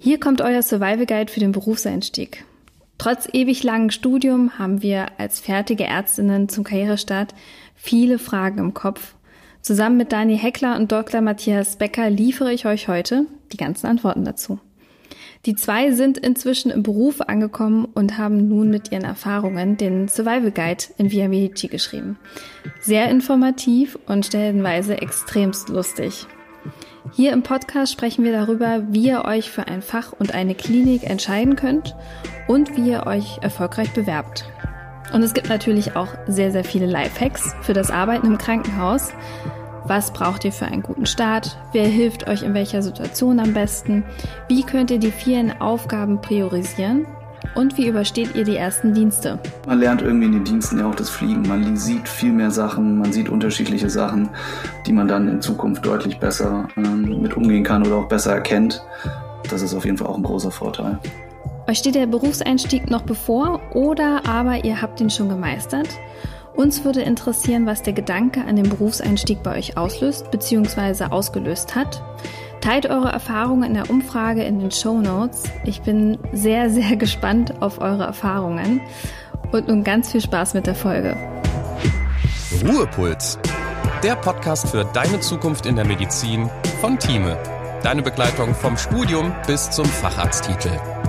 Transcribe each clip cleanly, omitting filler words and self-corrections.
Hier kommt euer Survival Guide für den Berufseinstieg. Trotz ewig langem Studium haben wir als fertige Ärztinnen zum Karrierestart viele Fragen im Kopf. Zusammen mit Dani Heckler und Dr. Matthias Becker liefere ich euch heute die ganzen Antworten dazu. Die zwei sind inzwischen im Beruf angekommen und haben nun mit ihren Erfahrungen den Survival Guide in Via Medici geschrieben. Sehr informativ und stellenweise extremst lustig. Hier im Podcast sprechen wir darüber, wie ihr euch für ein Fach und eine Klinik entscheiden könnt und wie ihr euch erfolgreich bewerbt. Und es gibt natürlich auch sehr, sehr viele Lifehacks für das Arbeiten im Krankenhaus. Was braucht ihr für einen guten Start? Wer hilft euch in welcher Situation am besten? Wie könnt ihr die vielen Aufgaben priorisieren? Und wie übersteht ihr die ersten Dienste? Man lernt irgendwie in den Diensten ja auch das Fliegen. Man sieht viel mehr Sachen, man sieht unterschiedliche Sachen, die man dann in Zukunft deutlich besser mit umgehen kann oder auch besser erkennt. Das ist auf jeden Fall auch ein großer Vorteil. Euch steht der Berufseinstieg noch bevor oder aber ihr habt ihn schon gemeistert? Uns würde interessieren, was der Gedanke an den Berufseinstieg bei euch auslöst bzw. ausgelöst hat. Teilt eure Erfahrungen in der Umfrage in den Shownotes. Ich bin sehr, sehr gespannt auf eure Erfahrungen und nun ganz viel Spaß mit der Folge. Ruhepuls, der Podcast für deine Zukunft in der Medizin von Thieme. Deine Begleitung vom Studium bis zum Facharzttitel.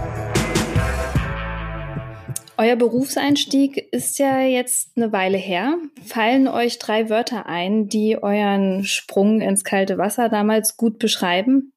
Euer Berufseinstieg ist ja jetzt eine Weile her. Fallen euch 3 Wörter ein, die euren Sprung ins kalte Wasser damals gut beschreiben?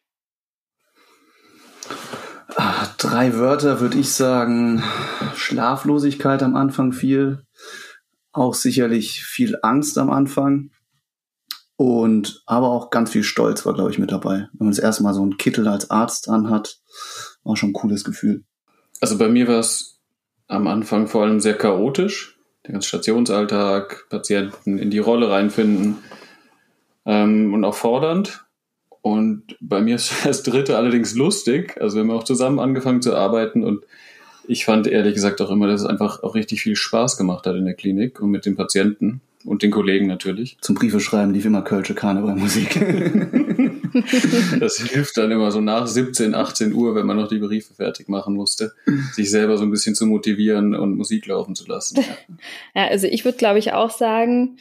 3 Wörter würde ich sagen. Schlaflosigkeit am Anfang viel. Auch sicherlich viel Angst am Anfang. Und aber auch ganz viel Stolz war, glaube ich, mit dabei. Wenn man das erste Mal so einen Kittel als Arzt anhat, war schon ein cooles Gefühl. Also bei mir war es am Anfang vor allem sehr chaotisch. Der ganze Stationsalltag, Patienten in die Rolle reinfinden und auch fordernd. Und bei mir ist das dritte allerdings lustig. Also wir haben auch zusammen angefangen zu arbeiten und ich fand ehrlich gesagt auch immer, dass es einfach auch richtig viel Spaß gemacht hat in der Klinik und mit den Patienten und den Kollegen natürlich. Zum Briefe schreiben lief immer Kölsche Karnevalmusik. Das hilft dann immer so nach 17, 18 Uhr, wenn man noch die Briefe fertig machen musste, sich selber so ein bisschen zu motivieren und Musik laufen zu lassen. Ja, also ich würde, glaube ich, auch sagen,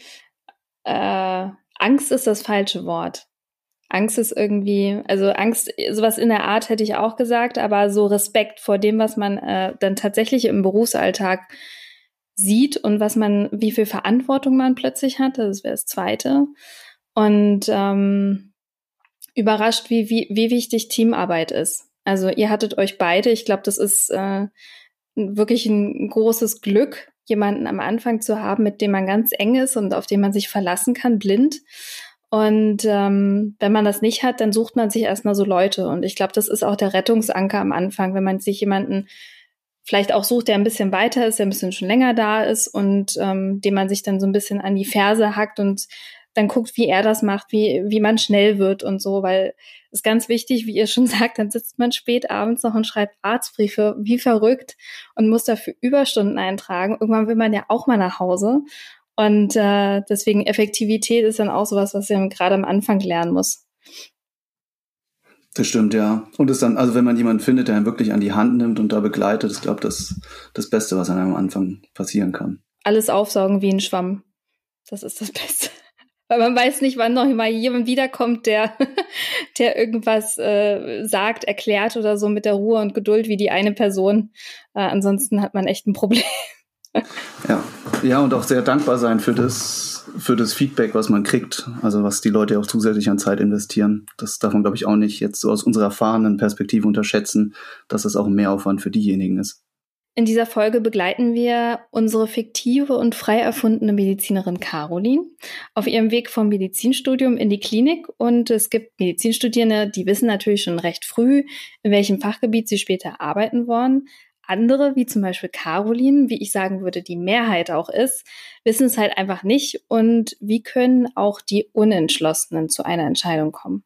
Angst ist das falsche Wort. Angst ist irgendwie, also Angst, sowas in der Art hätte ich auch gesagt, aber so Respekt vor dem, was man dann tatsächlich im Berufsalltag sieht und wie viel Verantwortung man plötzlich hat, das wäre das Zweite. Und überrascht, wie wichtig Teamarbeit ist. Also ihr hattet euch beide, ich glaube, das ist wirklich ein großes Glück, jemanden am Anfang zu haben, mit dem man ganz eng ist und auf den man sich verlassen kann, blind. Und wenn man das nicht hat, dann sucht man sich erstmal so Leute. Und ich glaube, das ist auch der Rettungsanker am Anfang, wenn man sich jemanden vielleicht auch sucht, der ein bisschen weiter ist, der ein bisschen schon länger da ist und dem man sich dann so ein bisschen an die Ferse hackt und dann guckt, wie er das macht, wie man schnell wird und so, weil es ist ganz wichtig, wie ihr schon sagt, dann sitzt man spät abends noch und schreibt Arztbriefe wie verrückt und muss dafür Überstunden eintragen. Irgendwann will man ja auch mal nach Hause und deswegen Effektivität ist dann auch sowas, was man gerade am Anfang lernen muss. Das stimmt, ja. Und es dann, also wenn man jemanden findet, der einen wirklich an die Hand nimmt und da begleitet, ist, glaube ich, das Beste, was einem am Anfang passieren kann. Alles aufsaugen wie ein Schwamm. Das ist das Beste. Weil man weiß nicht, wann noch mal jemand wiederkommt, der irgendwas sagt, erklärt oder so mit der Ruhe und Geduld wie die eine Person. Ansonsten hat man echt ein Problem. Ja, und auch sehr dankbar sein für das Feedback, was man kriegt. Also was die Leute auch zusätzlich an Zeit investieren. Das darf man, glaube ich, auch nicht jetzt so aus unserer erfahrenen Perspektive unterschätzen, dass das auch ein Mehraufwand für diejenigen ist. In dieser Folge begleiten wir unsere fiktive und frei erfundene Medizinerin Caroline auf ihrem Weg vom Medizinstudium in die Klinik. Und es gibt Medizinstudierende, die wissen natürlich schon recht früh, in welchem Fachgebiet sie später arbeiten wollen. Andere, wie zum Beispiel Caroline, wie ich sagen würde, die Mehrheit auch ist, wissen es halt einfach nicht. Und wie können auch die Unentschlossenen zu einer Entscheidung kommen?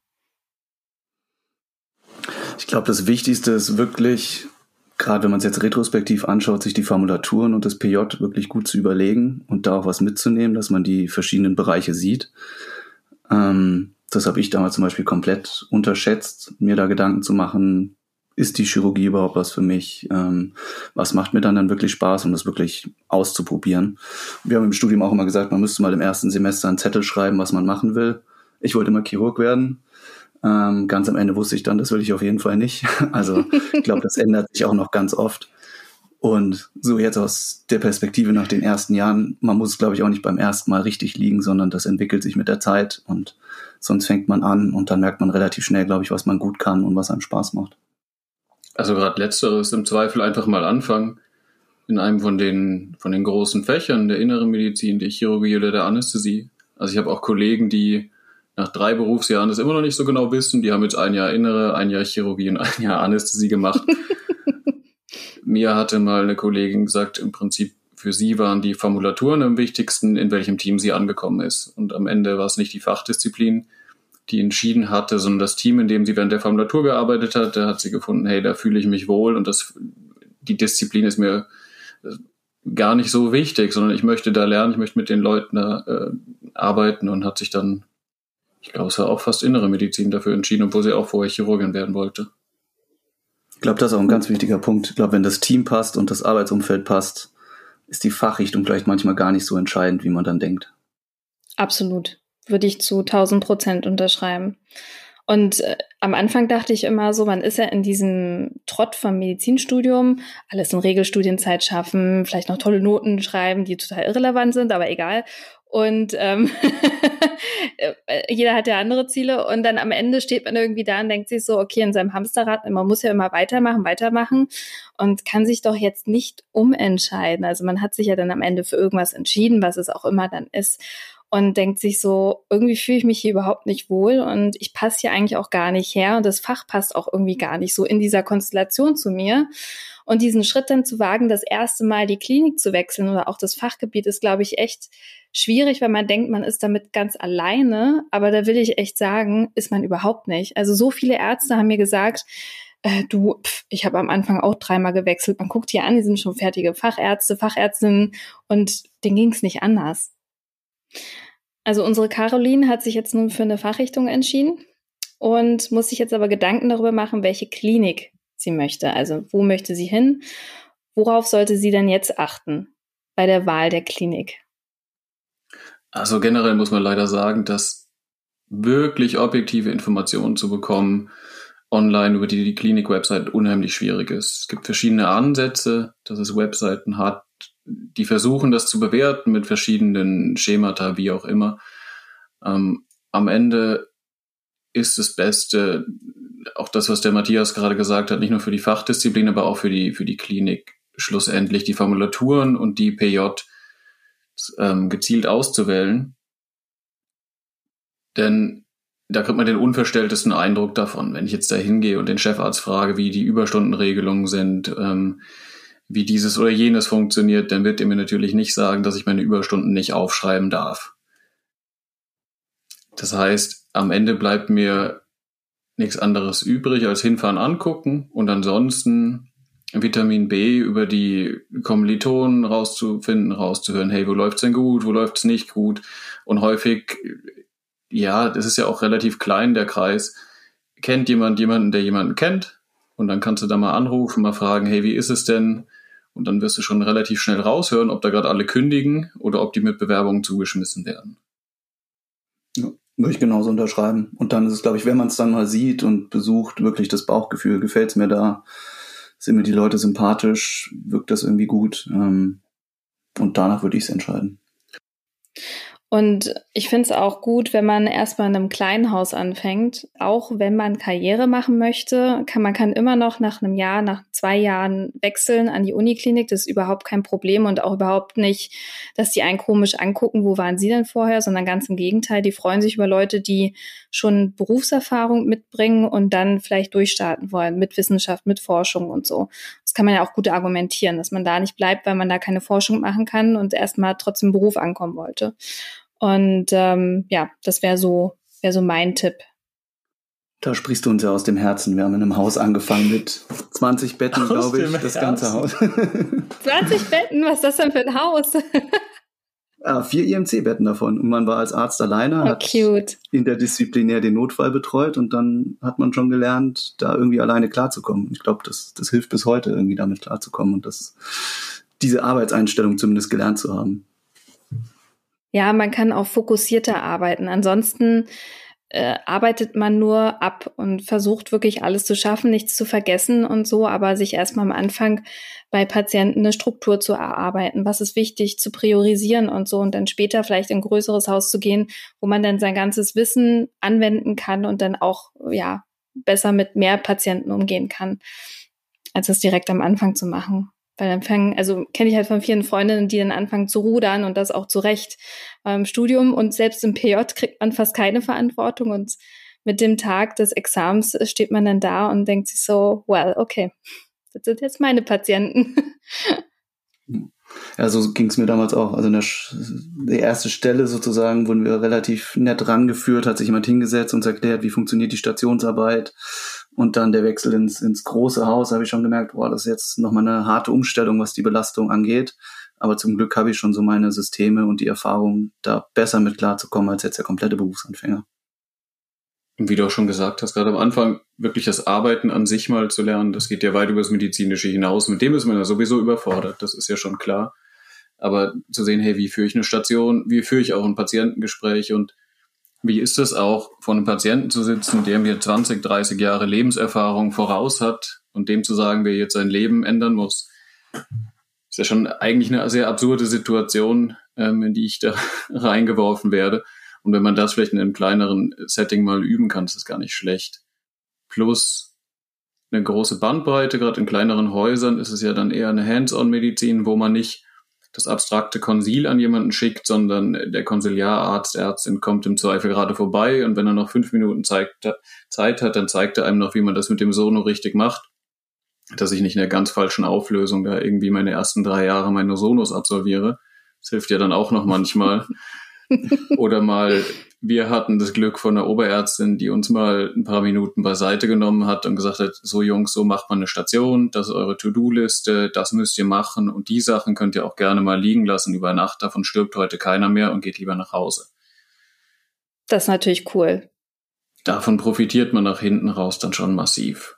Ich glaube, das Wichtigste ist wirklich, gerade wenn man es jetzt retrospektiv anschaut, sich die Formulaturen und das PJ wirklich gut zu überlegen und da auch was mitzunehmen, dass man die verschiedenen Bereiche sieht. Das habe ich damals zum Beispiel komplett unterschätzt, mir da Gedanken zu machen, ist die Chirurgie überhaupt was für mich? Was macht mir dann wirklich Spaß, um das wirklich auszuprobieren? Wir haben im Studium auch immer gesagt, man müsste mal im ersten Semester einen Zettel schreiben, was man machen will. Ich wollte immer Chirurg werden. Ganz am Ende wusste ich dann, das will ich auf jeden Fall nicht. Also ich glaube, das ändert sich auch noch ganz oft. Und so jetzt aus der Perspektive nach den ersten Jahren, man muss, glaube ich, auch nicht beim ersten Mal richtig liegen, sondern das entwickelt sich mit der Zeit und sonst fängt man an und dann merkt man relativ schnell, glaube ich, was man gut kann und was einem Spaß macht. Also gerade Letzteres im Zweifel einfach mal anfangen in einem von den großen Fächern der inneren Medizin, der Chirurgie oder der Anästhesie. Also ich habe auch Kollegen, die nach 3 Berufsjahren das immer noch nicht so genau wissen. Die haben jetzt 1 Jahr Innere, 1 Jahr Chirurgie und 1 Jahr Anästhesie gemacht. Mir hatte mal eine Kollegin gesagt, im Prinzip für sie waren die Formulaturen am wichtigsten, in welchem Team sie angekommen ist. Und am Ende war es nicht die Fachdisziplin, die entschieden hatte, sondern das Team, in dem sie während der Formulatur gearbeitet hat. Da hat sie gefunden, hey, da fühle ich mich wohl und die Disziplin ist mir gar nicht so wichtig, sondern ich möchte da lernen, ich möchte mit den Leuten da arbeiten und hat sich dann, ich glaube, es war auch fast innere Medizin dafür entschieden, obwohl sie auch vorher Chirurgin werden wollte. Ich glaube, das ist auch ein ganz wichtiger Punkt. Ich glaube, wenn das Team passt und das Arbeitsumfeld passt, ist die Fachrichtung vielleicht manchmal gar nicht so entscheidend, wie man dann denkt. Absolut. Würde ich zu 1000% unterschreiben. Und am Anfang dachte ich immer so, man ist ja in diesem Trott vom Medizinstudium, alles in Regelstudienzeit schaffen, vielleicht noch tolle Noten schreiben, die total irrelevant sind, aber egal. Und jeder hat ja andere Ziele und dann am Ende steht man irgendwie da und denkt sich so, okay, in seinem Hamsterrad, man muss ja immer weitermachen und kann sich doch jetzt nicht umentscheiden. Also man hat sich ja dann am Ende für irgendwas entschieden, was es auch immer dann ist. Und denkt sich so, irgendwie fühle ich mich hier überhaupt nicht wohl und ich passe hier eigentlich auch gar nicht her und das Fach passt auch irgendwie gar nicht so in dieser Konstellation zu mir. Und diesen Schritt dann zu wagen, das erste Mal die Klinik zu wechseln oder auch das Fachgebiet ist, glaube ich, echt schwierig, weil man denkt, man ist damit ganz alleine. Aber da will ich echt sagen, ist man überhaupt nicht. Also so viele Ärzte haben mir gesagt, ich habe am Anfang auch 3-mal gewechselt. Man guckt hier an, die sind schon fertige Fachärzte, Fachärztinnen und denen ging es nicht anders. Also unsere Caroline hat sich jetzt nun für eine Fachrichtung entschieden und muss sich jetzt aber Gedanken darüber machen, welche Klinik sie möchte. Also wo möchte sie hin? Worauf sollte sie denn jetzt achten bei der Wahl der Klinik? Also generell muss man leider sagen, dass wirklich objektive Informationen zu bekommen online über die Klinik-Website unheimlich schwierig ist. Es gibt verschiedene Ansätze, dass es Webseiten hat, die versuchen, das zu bewerten mit verschiedenen Schemata, wie auch immer. Am Ende ist das Beste, auch das, was der Matthias gerade gesagt hat, nicht nur für die Fachdisziplin, aber auch für die Klinik, schlussendlich die Formulaturen und die PJ gezielt auszuwählen. Denn da kriegt man den unverstelltesten Eindruck davon. Wenn ich jetzt da hingehe und den Chefarzt frage, wie die Überstundenregelungen sind, wie dieses oder jenes funktioniert, dann wird er mir natürlich nicht sagen, dass ich meine Überstunden nicht aufschreiben darf. Das heißt, am Ende bleibt mir nichts anderes übrig, als hinfahren, angucken und ansonsten Vitamin B über die Kommilitonen rauszuhören, hey, wo läuft's denn gut, wo läuft's nicht gut? Und häufig, ja, das ist ja auch relativ klein, der Kreis, kennt jemanden, der jemanden kennt und dann kannst du da mal anrufen, mal fragen, hey, wie ist es denn? Und dann wirst du schon relativ schnell raushören, ob da gerade alle kündigen oder ob die mit Bewerbungen zugeschmissen werden. Ja, würde ich genauso unterschreiben. Und dann ist es, glaube ich, wenn man es dann mal sieht und besucht, wirklich das Bauchgefühl, gefällt es mir da, sind mir die Leute sympathisch, wirkt das irgendwie gut. Und danach würde ich es entscheiden. Und ich finde es auch gut, wenn man erstmal in einem kleinen Haus anfängt. Auch wenn man Karriere machen möchte, man kann immer noch nach einem Jahr, nach 2 Jahren wechseln an die Uniklinik. Das ist überhaupt kein Problem und auch überhaupt nicht, dass die einen komisch angucken, wo waren sie denn vorher, sondern ganz im Gegenteil, die freuen sich über Leute, die schon Berufserfahrung mitbringen und dann vielleicht durchstarten wollen mit Wissenschaft, mit Forschung und so. Das kann man ja auch gut argumentieren, dass man da nicht bleibt, weil man da keine Forschung machen kann und erstmal trotzdem im Beruf ankommen wollte. Und das wäre so mein Tipp. Da sprichst du uns ja aus dem Herzen. Wir haben in einem Haus angefangen mit 20 Betten, glaube ich, das ganze Haus. 20 Betten? Was ist das denn für ein Haus? Ja, 4 IMC-Betten davon. Und man war als Arzt alleine, hat cute. interdisziplinär den Notfall betreut und dann hat man schon gelernt, da irgendwie alleine klarzukommen. Ich glaube, das hilft bis heute, irgendwie damit klarzukommen und diese Arbeitseinstellung zumindest gelernt zu haben. Ja, man kann auch fokussierter arbeiten. Ansonsten arbeitet man nur ab und versucht wirklich alles zu schaffen, nichts zu vergessen und so, aber sich erstmal am Anfang bei Patienten eine Struktur zu erarbeiten. Was ist wichtig zu priorisieren und so und dann später vielleicht in ein größeres Haus zu gehen, wo man dann sein ganzes Wissen anwenden kann und dann auch ja besser mit mehr Patienten umgehen kann, als es direkt am Anfang zu machen. Weil dann kenne ich halt von vielen Freundinnen, die dann anfangen zu rudern und das auch zu Recht. Im Studium und selbst im PJ kriegt man fast keine Verantwortung und mit dem Tag des Examens steht man dann da und denkt sich so, well, okay, das sind jetzt meine Patienten. Ja, so ging es mir damals auch. Also die erste Stelle sozusagen wurden wir relativ nett rangeführt, hat sich jemand hingesetzt und uns erklärt, wie funktioniert die Stationsarbeit. Und dann der Wechsel ins große Haus, habe ich schon gemerkt, boah, das ist jetzt nochmal eine harte Umstellung, was die Belastung angeht. Aber zum Glück habe ich schon so meine Systeme und die Erfahrung, da besser mit klarzukommen als jetzt der komplette Berufsanfänger. Und wie du auch schon gesagt hast, gerade am Anfang wirklich das Arbeiten an sich mal zu lernen, das geht ja weit über das Medizinische hinaus. Mit dem ist man ja sowieso überfordert, das ist ja schon klar. Aber zu sehen, hey, wie führe ich eine Station, wie führe ich auch ein Patientengespräch und wie ist es auch, vor einem Patienten zu sitzen, der mir 20, 30 Jahre Lebenserfahrung voraus hat und dem zu sagen, wer jetzt sein Leben ändern muss, ist ja schon eigentlich eine sehr absurde Situation, in die ich da reingeworfen werde. Und wenn man das vielleicht in einem kleineren Setting mal üben kann, ist das gar nicht schlecht. Plus eine große Bandbreite, gerade in kleineren Häusern ist es ja dann eher eine Hands-on-Medizin, wo man nicht das abstrakte Konsil an jemanden schickt, sondern der Konsiliararzt, Ärztin kommt im Zweifel gerade vorbei und wenn er noch 5 Minuten Zeit hat, dann zeigt er einem noch, wie man das mit dem Sono richtig macht, dass ich nicht in der ganz falschen Auflösung da irgendwie meine ersten 3 Jahre meine Sonos absolviere. Das hilft ja dann auch noch manchmal. Oder mal, wir hatten das Glück von einer Oberärztin, die uns mal ein paar Minuten beiseite genommen hat und gesagt hat, so Jungs, so macht man eine Station, das ist eure To-Do-Liste, das müsst ihr machen und die Sachen könnt ihr auch gerne mal liegen lassen über Nacht, davon stirbt heute keiner mehr und geht lieber nach Hause. Das ist natürlich cool. Davon profitiert man nach hinten raus dann schon massiv.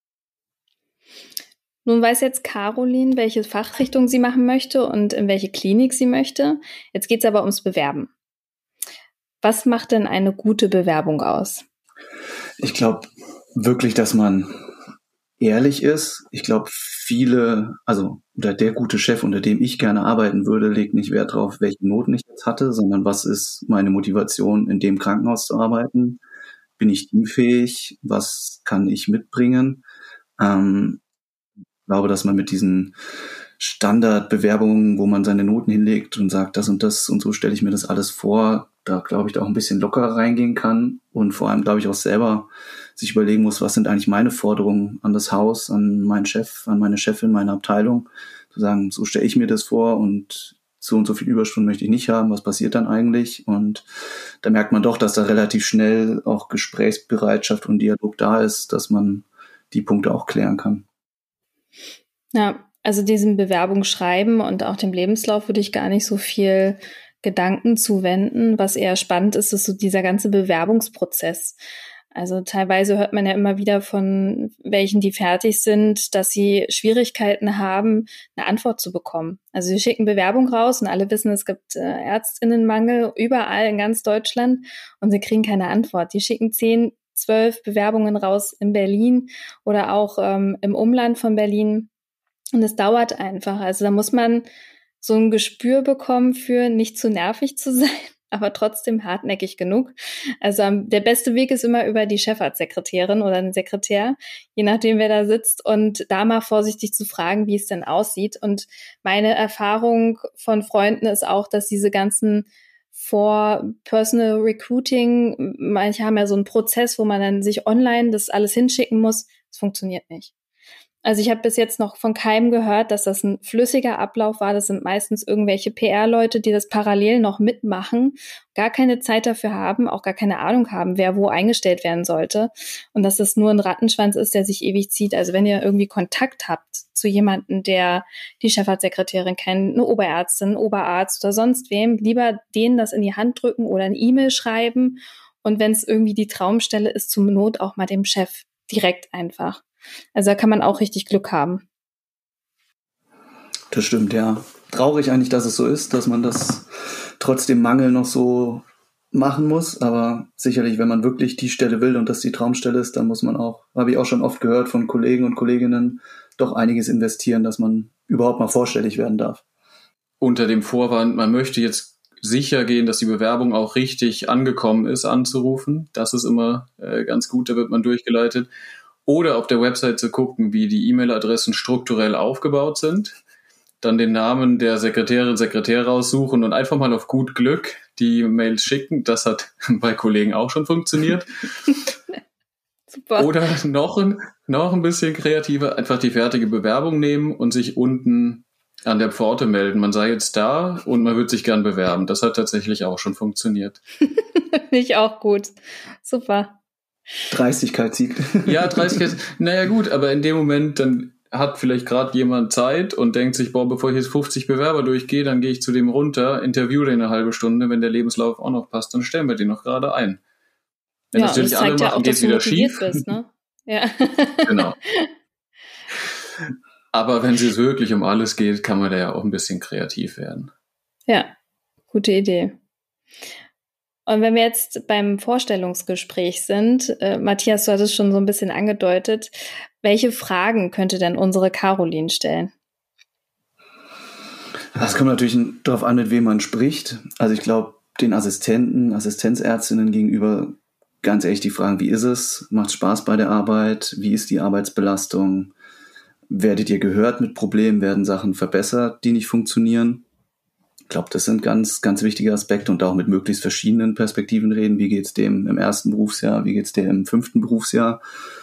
Nun weiß jetzt Caroline, welche Fachrichtung sie machen möchte und in welche Klinik sie möchte. Jetzt geht es aber ums Bewerben. Was macht denn eine gute Bewerbung aus? Ich glaube wirklich, dass man ehrlich ist. Ich glaube, oder der gute Chef, unter dem ich gerne arbeiten würde, legt nicht Wert darauf, welche Noten ich jetzt hatte, sondern was ist meine Motivation, in dem Krankenhaus zu arbeiten? Bin ich teamfähig? Was kann ich mitbringen? Ich glaube, dass man mit diesen Standardbewerbungen, wo man seine Noten hinlegt und sagt, das und so stelle ich mir das alles vor, da glaube ich da auch ein bisschen lockerer reingehen kann und vor allem, glaube ich, auch selber sich überlegen muss, was sind eigentlich meine Forderungen an das Haus, an meinen Chef, an meine Chefin, meine Abteilung, zu sagen, so stelle ich mir das vor und so viel Überstunden möchte ich nicht haben, was passiert dann eigentlich? Und da merkt man doch, dass da relativ schnell auch Gesprächsbereitschaft und Dialog da ist, dass man die Punkte auch klären kann. Ja, also diesem Bewerbungsschreiben und auch dem Lebenslauf würde ich gar nicht so viel Gedanken zuwenden. Was eher spannend ist, ist so dieser ganze Bewerbungsprozess. Also teilweise hört man ja immer wieder von welchen, die fertig sind, dass sie Schwierigkeiten haben, eine Antwort zu bekommen. Also sie schicken Bewerbung raus und alle wissen, es gibt Ärztinnenmangel überall in ganz Deutschland und sie kriegen keine Antwort. Die schicken 10, 12 Bewerbungen raus in Berlin oder auch im Umland von Berlin. Und es dauert einfach. Also da muss man so ein Gespür bekommen für nicht zu nervig zu sein, aber trotzdem hartnäckig genug. Also der beste Weg ist immer über die Chefarztsekretärin oder den Sekretär, je nachdem wer da sitzt und da mal vorsichtig zu fragen, wie es denn aussieht. Und meine Erfahrung von Freunden ist auch, dass diese ganzen Personal Recruiting, manche haben ja so einen Prozess, wo man dann sich online das alles hinschicken muss. Das funktioniert nicht. Also ich habe bis jetzt noch von keinem gehört, dass das ein flüssiger Ablauf war. Das sind meistens irgendwelche PR-Leute, die das parallel noch mitmachen, gar keine Zeit dafür haben, auch gar keine Ahnung haben, wer wo eingestellt werden sollte. Und dass das nur ein Rattenschwanz ist, der sich ewig zieht. Also wenn ihr irgendwie Kontakt habt zu jemandem, der die Chefarztsekretärin kennt, eine Oberärztin, einen Oberarzt oder sonst wem, lieber denen das in die Hand drücken oder eine E-Mail schreiben. Und wenn es irgendwie die Traumstelle ist, zum Not auch mal dem Chef direkt einfach. Also da kann man auch richtig Glück haben. Das stimmt, ja. Traurig eigentlich, dass es so ist, dass man das trotz dem Mangel noch so machen muss. Aber sicherlich, wenn man wirklich die Stelle will und das die Traumstelle ist, dann muss man auch, habe ich auch schon oft gehört von Kollegen und Kolleginnen, doch einiges investieren, dass man überhaupt mal vorstellig werden darf. Unter dem Vorwand, man möchte jetzt sicher gehen, dass die Bewerbung auch richtig angekommen ist, anzurufen. Das ist immer ganz gut, da wird man durchgeleitet. Oder auf der Website zu gucken, wie die E-Mail-Adressen strukturell aufgebaut sind. Dann den Namen der Sekretärin, Sekretär raussuchen und einfach mal auf gut Glück die Mails schicken. Das hat bei Kollegen auch schon funktioniert. Super. Oder noch ein bisschen kreativer, einfach die fertige Bewerbung nehmen und sich unten an der Pforte melden. Man sei jetzt da und man würde sich gern bewerben. Das hat tatsächlich auch schon funktioniert. Finde ich auch gut. Super. Dreistigkeit siegt. Ja, Dreistigkeit. Naja gut, aber in dem Moment, dann hat vielleicht gerade jemand Zeit und denkt sich, bevor ich jetzt 50 Bewerber durchgehe, dann gehe ich zu dem runter, interview den eine halbe Stunde, wenn der Lebenslauf auch noch passt, dann stellen wir den noch gerade ein. Wenn das natürlich alle machen, geht es wieder schief. Bist, ne? Ja. Genau. Aber wenn es wirklich um alles geht, kann man da ja auch ein bisschen kreativ werden. Ja, gute Idee. Und wenn wir jetzt beim Vorstellungsgespräch sind, Matthias, du hattest schon so ein bisschen angedeutet, welche Fragen könnte denn unsere Caroline stellen? Das kommt natürlich darauf an, mit wem man spricht. Also ich glaube, den Assistenten, Assistenzärztinnen gegenüber ganz ehrlich die Fragen, wie ist es? Macht es Spaß bei der Arbeit? Wie ist die Arbeitsbelastung? Werdet ihr gehört mit Problemen? Werden Sachen verbessert, die nicht funktionieren? Ich glaube, das sind ganz, ganz wichtige Aspekte und auch mit möglichst verschiedenen Perspektiven reden. Wie geht's dem im ersten Berufsjahr? Wie geht's dem im 5. Berufsjahr?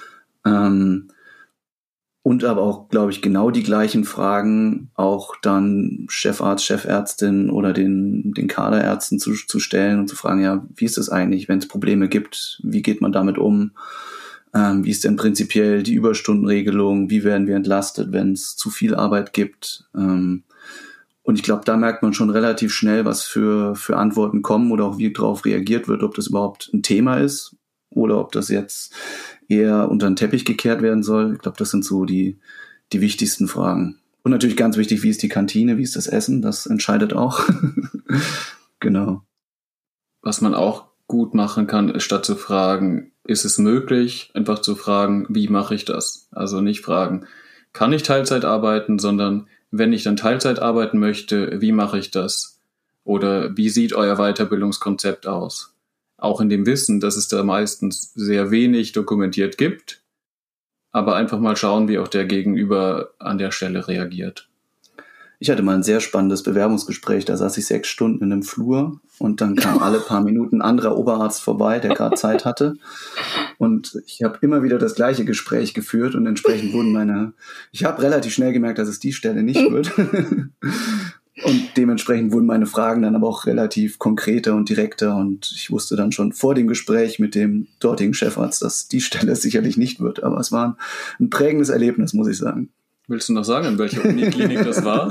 Und aber auch, glaube ich, genau die gleichen Fragen auch dann Chefarzt, Chefärztin oder den Kaderärzten zu stellen und zu fragen, ja, wie ist es eigentlich, wenn es Probleme gibt? Wie geht man damit um? Wie ist denn prinzipiell die Überstundenregelung? Wie werden wir entlastet, wenn es zu viel Arbeit gibt? Und ich glaube, da merkt man schon relativ schnell, was für Antworten kommen oder auch wie darauf reagiert wird, ob das überhaupt ein Thema ist oder ob das jetzt eher unter den Teppich gekehrt werden soll. Ich glaube, das sind so die wichtigsten Fragen. Und natürlich ganz wichtig, wie ist die Kantine, wie ist das Essen? Das entscheidet auch. Genau. Was man auch gut machen kann, ist statt zu fragen, ist es möglich, einfach zu fragen, wie mache ich das? Also nicht fragen, kann ich Teilzeit arbeiten, sondern wenn ich dann Teilzeit arbeiten möchte, wie mache ich das? Oder wie sieht euer Weiterbildungskonzept aus? Auch in dem Wissen, dass es da meistens sehr wenig dokumentiert gibt, aber einfach mal schauen, wie auch der Gegenüber an der Stelle reagiert. Ich hatte mal ein sehr spannendes Bewerbungsgespräch, da saß ich 6 Stunden in einem Flur und dann kam alle paar Minuten ein anderer Oberarzt vorbei, der gerade Zeit hatte. Und ich habe immer wieder das gleiche Gespräch geführt und entsprechend ich habe relativ schnell gemerkt, dass es die Stelle nicht wird. Und dementsprechend wurden meine Fragen dann aber auch relativ konkreter und direkter und ich wusste dann schon vor dem Gespräch mit dem dortigen Chefarzt, dass die Stelle sicherlich nicht wird. Aber es war ein prägendes Erlebnis, muss ich sagen. Willst du noch sagen, in welcher Uniklinik das war?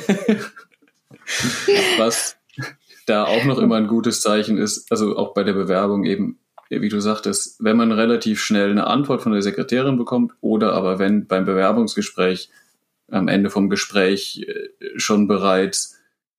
Was da auch noch immer ein gutes Zeichen ist, also auch bei der Bewerbung eben, wie du sagtest, wenn man relativ schnell eine Antwort von der Sekretärin bekommt oder aber wenn beim Bewerbungsgespräch am Ende vom Gespräch schon bereits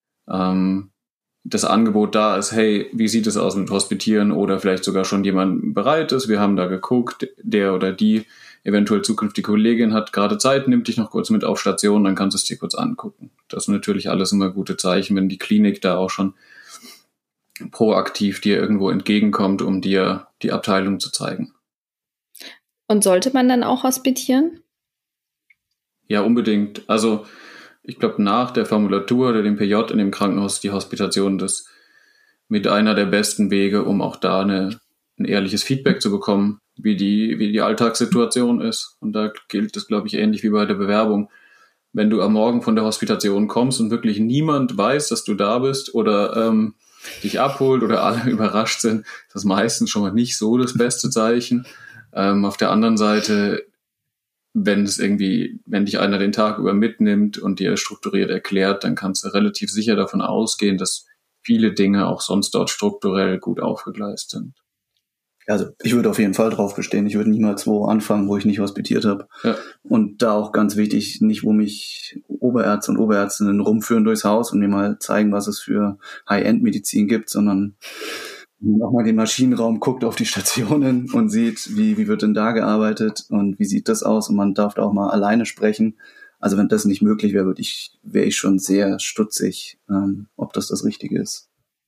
das Angebot da ist, hey, wie sieht es aus mit Hospitieren oder vielleicht sogar schon jemand bereit ist, wir haben da geguckt, der oder die eventuell zukünftige Kollegin hat gerade Zeit, nimmt dich noch kurz mit auf Station, dann kannst du es dir kurz angucken. Das sind natürlich alles immer gute Zeichen, wenn die Klinik da auch schon proaktiv dir irgendwo entgegenkommt, um dir die Abteilung zu zeigen. Und sollte man dann auch hospitieren? Ja, unbedingt. Also ich glaube, nach der Formulatur oder dem PJ in dem Krankenhaus die Hospitation das mit einer der besten Wege, um auch da ein ehrliches Feedback zu bekommen. wie die Alltagssituation ist. Und da gilt das, glaube ich, ähnlich wie bei der Bewerbung. Wenn du am Morgen von der Hospitation kommst und wirklich niemand weiß, dass du da bist oder dich abholt oder alle überrascht sind, ist das meistens schon mal nicht so das beste Zeichen. Auf der anderen Seite, wenn dich einer den Tag über mitnimmt und dir strukturiert erklärt, dann kannst du relativ sicher davon ausgehen, dass viele Dinge auch sonst dort strukturell gut aufgegleist sind. Also ich würde auf jeden Fall drauf bestehen. Ich würde niemals wo anfangen, wo ich nicht hospitiert habe. Ja. Und da auch ganz wichtig, nicht wo mich Oberärzte und Oberärztinnen rumführen durchs Haus und mir mal zeigen, was es für High-End-Medizin gibt, sondern nochmal den Maschinenraum guckt auf die Stationen und sieht, wie wird denn da gearbeitet und wie sieht das aus, und man darf da auch mal alleine sprechen. Also wenn das nicht möglich wäre, wäre ich schon sehr stutzig, ob das Richtige ist.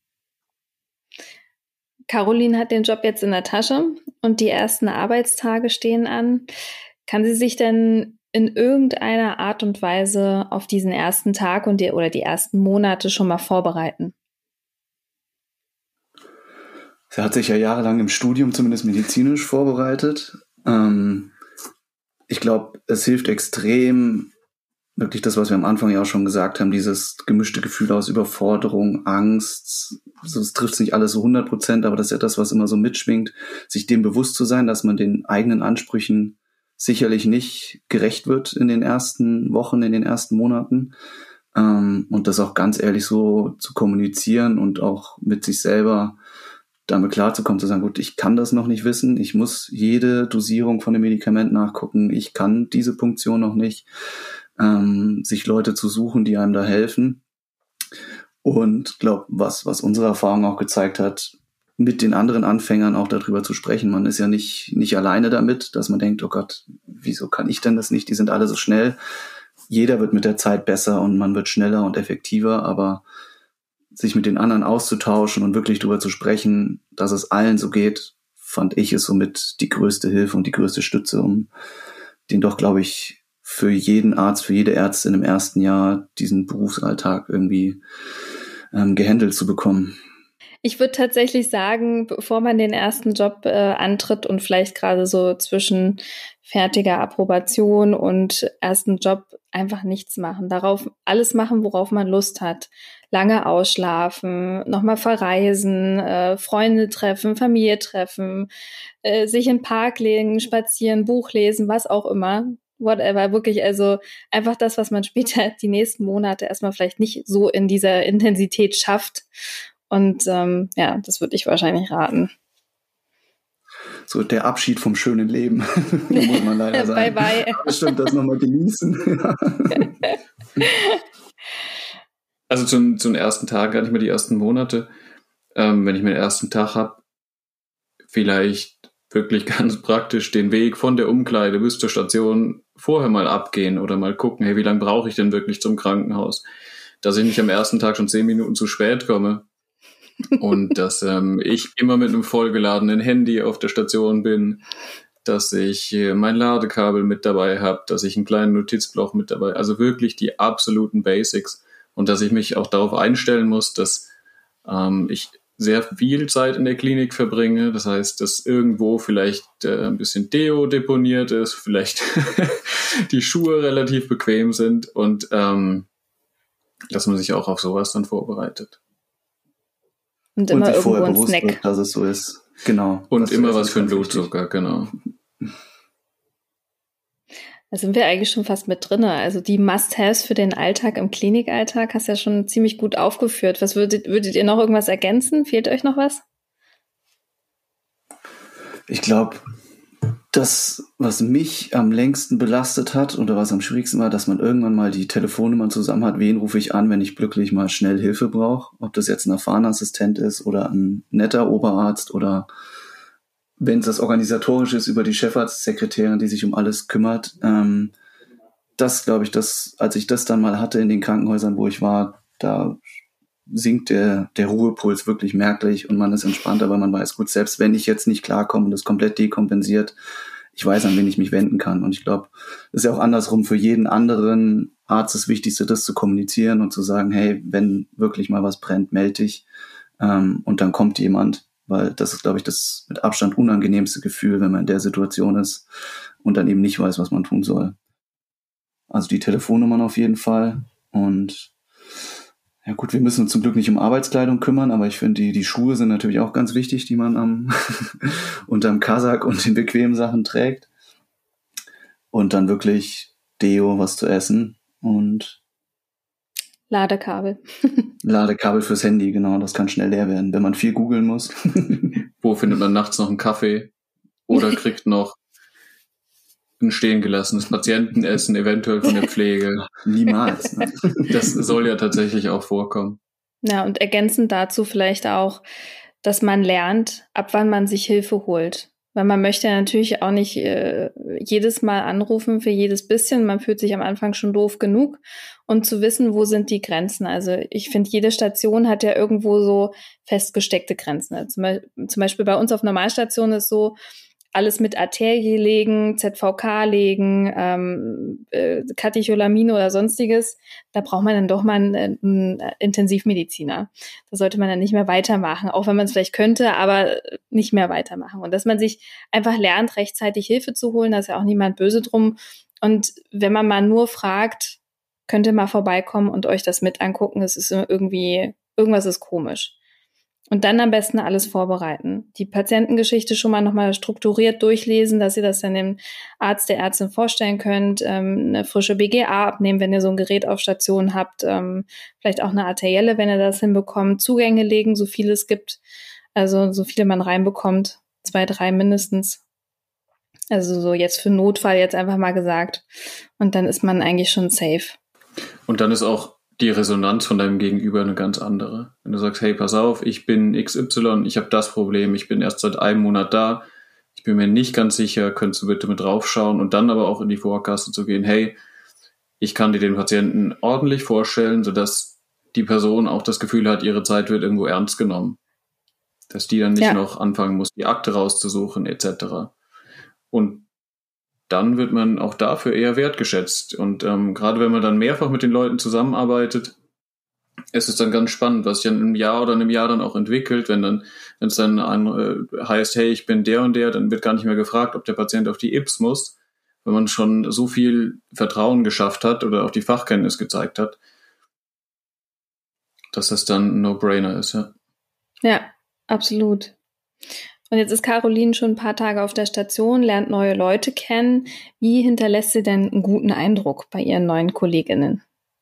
Caroline hat den Job jetzt in der Tasche und die ersten Arbeitstage stehen an. Kann sie sich denn in irgendeiner Art und Weise auf diesen ersten Tag oder die ersten Monate schon mal vorbereiten? Sie hat sich ja jahrelang im Studium zumindest medizinisch vorbereitet. Ich glaube, es hilft extrem, wirklich das, was wir am Anfang ja auch schon gesagt haben, dieses gemischte Gefühl aus Überforderung, Angst. Also es trifft nicht alles so 100%, aber das ist ja das, was immer so mitschwingt, sich dem bewusst zu sein, dass man den eigenen Ansprüchen sicherlich nicht gerecht wird in den ersten Wochen, in den ersten Monaten. Und das auch ganz ehrlich so zu kommunizieren und auch mit sich selber damit klarzukommen, zu sagen, gut, ich kann das noch nicht wissen, ich muss jede Dosierung von dem Medikament nachgucken, ich kann diese Punktion noch nicht. Sich Leute zu suchen, die einem da helfen. Und glaube, was unsere Erfahrung auch gezeigt hat, mit den anderen Anfängern auch darüber zu sprechen. Man ist ja nicht alleine damit, dass man denkt, oh Gott, wieso kann ich denn das nicht? Die sind alle so schnell. Jeder wird mit der Zeit besser und man wird schneller und effektiver, aber sich mit den anderen auszutauschen und wirklich darüber zu sprechen, dass es allen so geht, fand ich, ist somit die größte Hilfe und die größte Stütze, um den doch, glaube ich, für jeden Arzt, für jede Ärztin im ersten Jahr diesen Berufsalltag irgendwie gehandelt zu bekommen. Ich würde tatsächlich sagen, bevor man den ersten Job antritt und vielleicht gerade so zwischen fertiger Approbation und ersten Job einfach nichts machen. Darauf alles machen, worauf man Lust hat. Lange ausschlafen, nochmal verreisen, Freunde treffen, Familie treffen, sich in den Park legen, spazieren, Buch lesen, was auch immer. Whatever, wirklich, also einfach das, was man später die nächsten Monate erstmal vielleicht nicht so in dieser Intensität schafft. Und das würde ich wahrscheinlich raten. So der Abschied vom schönen Leben, muss man leider sagen. Bye, bye. Bestimmt das nochmal genießen. Also zu den ersten Tagen, gar nicht mehr die ersten Monate. Wenn ich meinen ersten Tag habe, vielleicht wirklich ganz praktisch den Weg von der Umkleide bis zur Station vorher mal abgehen oder mal gucken, hey, wie lange brauche ich denn wirklich zum Krankenhaus? Dass ich nicht am ersten Tag schon 10 Minuten zu spät komme und dass ich immer mit einem vollgeladenen Handy auf der Station bin, dass ich mein Ladekabel mit dabei habe, dass ich einen kleinen Notizblock mit dabei, also wirklich die absoluten Basics, und dass ich mich auch darauf einstellen muss, dass ich sehr viel Zeit in der Klinik verbringe. Das heißt, dass irgendwo vielleicht ein bisschen Deo deponiert ist, vielleicht die Schuhe relativ bequem sind und dass man sich auch auf sowas dann vorbereitet. Und immer sich irgendwo vorher ein bewusst Snack. wird, dass es so ist. Genau. Und immer was für den Blutzucker, genau. Da sind wir eigentlich schon fast mit drin. Also die Must-Haves für den Alltag im Klinikalltag hast du ja schon ziemlich gut aufgeführt. Was würdet ihr noch irgendwas ergänzen? Fehlt euch noch was? Ich glaube, das, was mich am längsten belastet hat oder was am schwierigsten war, dass man irgendwann mal die Telefonnummern zusammen hat, wen rufe ich an, wenn ich glücklich mal schnell Hilfe brauche. Ob das jetzt ein erfahrener Assistent ist oder ein netter Oberarzt oder wenn es das Organisatorische ist, über die Chefarztsekretärin, die sich um alles kümmert. Das, glaube ich, als ich das dann mal hatte in den Krankenhäusern, wo ich war, da sinkt der Ruhepuls wirklich merklich und man ist entspannter, weil man weiß, gut, selbst wenn ich jetzt nicht klarkomme und das komplett dekompensiert, ich weiß, an wen ich mich wenden kann. Und ich glaube, es ist ja auch andersrum für jeden anderen Arzt das Wichtigste, das zu kommunizieren und zu sagen, hey, wenn wirklich mal was brennt, melde dich. Und dann kommt jemand. weil das ist, glaube ich, das mit Abstand unangenehmste Gefühl, wenn man in der Situation ist und dann eben nicht weiß, was man tun soll. Also die Telefonnummern auf jeden Fall. Und ja gut, wir müssen uns zum Glück nicht um Arbeitskleidung kümmern, aber ich finde, die Schuhe sind natürlich auch ganz wichtig, die man unterm Kazak und den bequemen Sachen trägt. Und dann wirklich Deo, was zu essen und Ladekabel. Ladekabel fürs Handy, genau, das kann schnell leer werden, wenn man viel googeln muss. Wo findet man nachts noch einen Kaffee oder kriegt noch ein stehen gelassenes Patientenessen, eventuell von der Pflege? Niemals. Ne? Das soll ja tatsächlich auch vorkommen. Ja, und ergänzend dazu vielleicht auch, dass man lernt, ab wann man sich Hilfe holt. Weil man möchte ja natürlich auch nicht jedes Mal anrufen für jedes bisschen. Man fühlt sich am Anfang schon doof genug. Und zu wissen, wo sind die Grenzen. Also ich finde, jede Station hat ja irgendwo so festgesteckte Grenzen. Also zum Beispiel bei uns auf Normalstation ist so, alles mit Arterie legen, ZVK legen, Katecholamine oder sonstiges, da braucht man dann doch mal einen Intensivmediziner. Da sollte man dann nicht mehr weitermachen, auch wenn man es vielleicht könnte, aber nicht mehr weitermachen. Und dass man sich einfach lernt, rechtzeitig Hilfe zu holen, da ist ja auch niemand böse drum. Und wenn man mal nur fragt, könnt ihr mal vorbeikommen und euch das mit angucken, es ist irgendwas ist komisch. Und dann am besten alles vorbereiten. Die Patientengeschichte schon mal nochmal strukturiert durchlesen, dass ihr das dann dem Arzt, der Ärztin vorstellen könnt. Eine frische BGA abnehmen, wenn ihr so ein Gerät auf Station habt. Vielleicht auch eine arterielle, wenn ihr das hinbekommt. Zugänge legen, so viel es gibt. Also so viele man reinbekommt. 2, 3 mindestens. Also so jetzt für Notfall jetzt einfach mal gesagt. Und dann ist man eigentlich schon safe. Und dann ist auch die Resonanz von deinem Gegenüber eine ganz andere. Wenn du sagst, hey, pass auf, ich bin XY, ich habe das Problem, ich bin erst seit einem Monat da, ich bin mir nicht ganz sicher, könntest du bitte mit draufschauen und dann aber auch in die Vorkasse zu gehen, hey, ich kann dir den Patienten ordentlich vorstellen, sodass die Person auch das Gefühl hat, ihre Zeit wird irgendwo ernst genommen. Dass die dann nicht noch anfangen muss, die Akte rauszusuchen etc. Und dann wird man auch dafür eher wertgeschätzt. Und gerade wenn man dann mehrfach mit den Leuten zusammenarbeitet, ist es dann ganz spannend, was sich in einem Jahr oder einem Jahr dann auch entwickelt. Wenn es dann heißt, hey, ich bin der und der, dann wird gar nicht mehr gefragt, ob der Patient auf die IPS muss, wenn man schon so viel Vertrauen geschafft hat oder auch die Fachkenntnis gezeigt hat, dass das dann ein No-Brainer ist. Ja, absolut. Und jetzt ist Caroline schon ein paar Tage auf der Station, lernt neue Leute kennen. Wie hinterlässt sie denn einen guten Eindruck bei ihren neuen KollegInnen?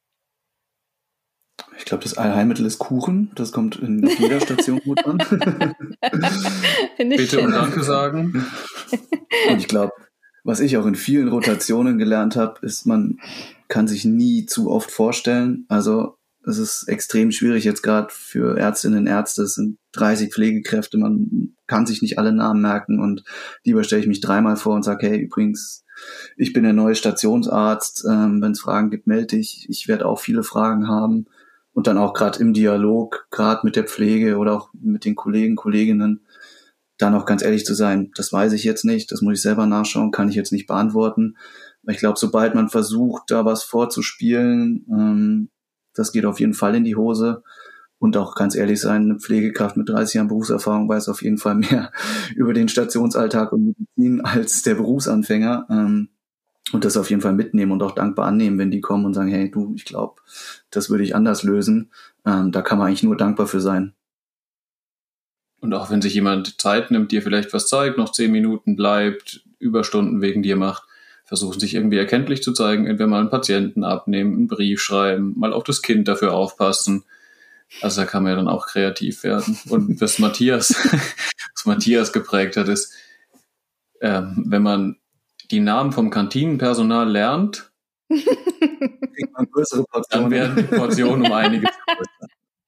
Ich glaube, das Allheilmittel ist Kuchen. Das kommt in jeder Station gut an. Bitte und Danke sagen. Und ich glaube, was ich auch in vielen Rotationen gelernt habe, ist, man kann sich nie zu oft vorstellen. Also es ist extrem schwierig jetzt gerade für Ärztinnen und Ärzte. Es sind 30 Pflegekräfte, man kann sich nicht alle Namen merken und lieber stelle ich mich 3-mal vor und sage, hey, übrigens, ich bin der neue Stationsarzt, wenn es Fragen gibt, melde dich. Ich werde auch viele Fragen haben und dann auch gerade im Dialog, gerade mit der Pflege oder auch mit den Kollegen, Kolleginnen, dann auch ganz ehrlich zu sein, das weiß ich jetzt nicht, das muss ich selber nachschauen, kann ich jetzt nicht beantworten. Ich glaube, sobald man versucht, da was vorzuspielen, das geht auf jeden Fall in die Hose. Und auch ganz ehrlich sein, eine Pflegekraft mit 30 Jahren Berufserfahrung weiß auf jeden Fall mehr über den Stationsalltag und Medizin als der Berufsanfänger. Und das auf jeden Fall mitnehmen und auch dankbar annehmen, wenn die kommen und sagen, hey du, ich glaube, das würde ich anders lösen. Da kann man eigentlich nur dankbar für sein. Und auch wenn sich jemand Zeit nimmt, dir vielleicht was zeigt, noch 10 Minuten bleibt, Überstunden wegen dir macht, versuchen sich irgendwie erkenntlich zu zeigen, entweder mal einen Patienten abnehmen, einen Brief schreiben, mal auf das Kind dafür aufpassen. Also da kann man ja dann auch kreativ werden. Und was Matthias geprägt hat, ist, wenn man die Namen vom Kantinenpersonal lernt, kriegt man größere Portionen. Dann werden die Portionen um einiges größer.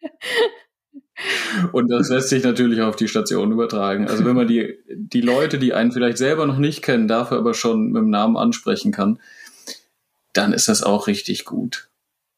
Und das lässt sich natürlich auf die Station übertragen. Also wenn man die Leute, die einen vielleicht selber noch nicht kennen, dafür aber schon mit dem Namen ansprechen kann, dann ist das auch richtig gut.